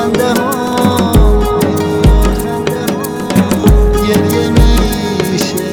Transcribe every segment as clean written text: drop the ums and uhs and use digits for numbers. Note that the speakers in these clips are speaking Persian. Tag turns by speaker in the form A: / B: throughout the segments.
A: خنده ها گریه میشه،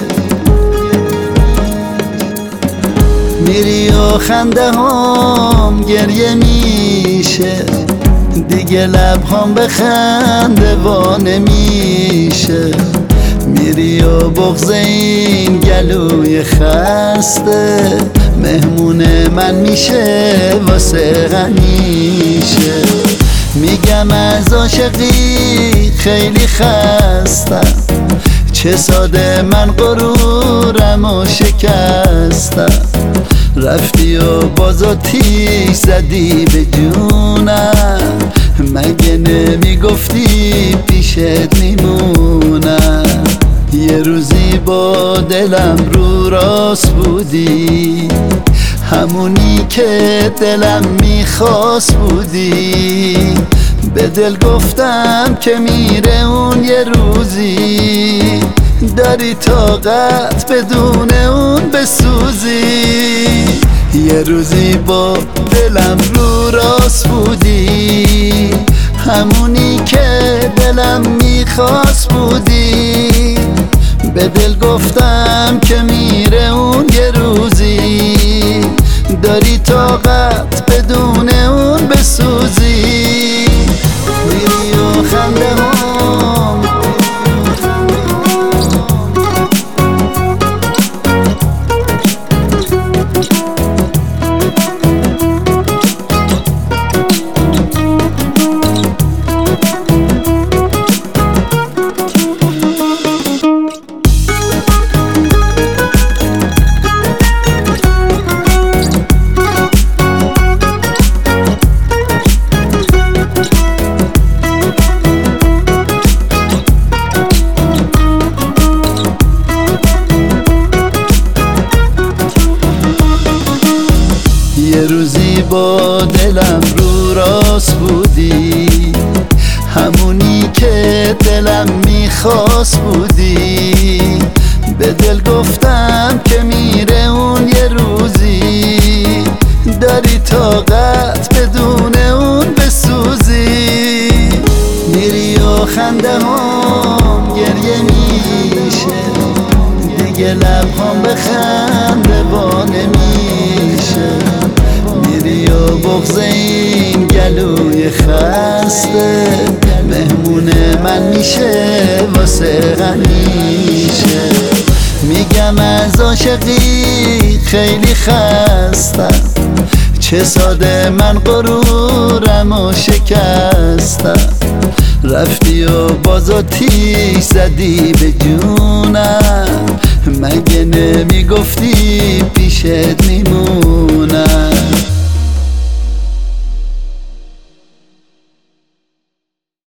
A: میری و خنده هام گریه میشه، دیگه لبهام به خنده وا نمیشه. میری و بغض این گلوی خسته مهمون من میشه واسه همیشه. میگم از عاشقی خیلی خستم، چه ساده من غرورم و شکستم. رفتی و باز آتیش زدی به جونم، مگه نمیگفتی پیشت میمونم. یه روزی با دلم رو راست بودی، همونی که دلم میخواست بودی. به دل گفتم که میره اون یه روزی، داری طاقت بدون اون بسوزی. یه روزی با دلم رو راست بودی، همونی که دلم میخواست بودی. به دل گفتم که میره اون یه روزی، داری طاقت بدون اون بسوزی. میری و خنده هم یه روزی با دلم رو راست بودی، همونی که دلم میخواست بودی. به دل گفتم که میره اون یه روزی، داری طاقت بدون اون بسوزی. میری و خنده هم گریه میشه، دیگه لبهام به خنده وا نمیشه. میری و بغض این گلوی خسته مهمون من میشه واسه همیشه. میگم از عاشقی خیلی خستم، چه ساده من غرورم و شکستم. رفتی و باز آتیش زدی به جونم، مگه نمیگفتی پیشت میمونم.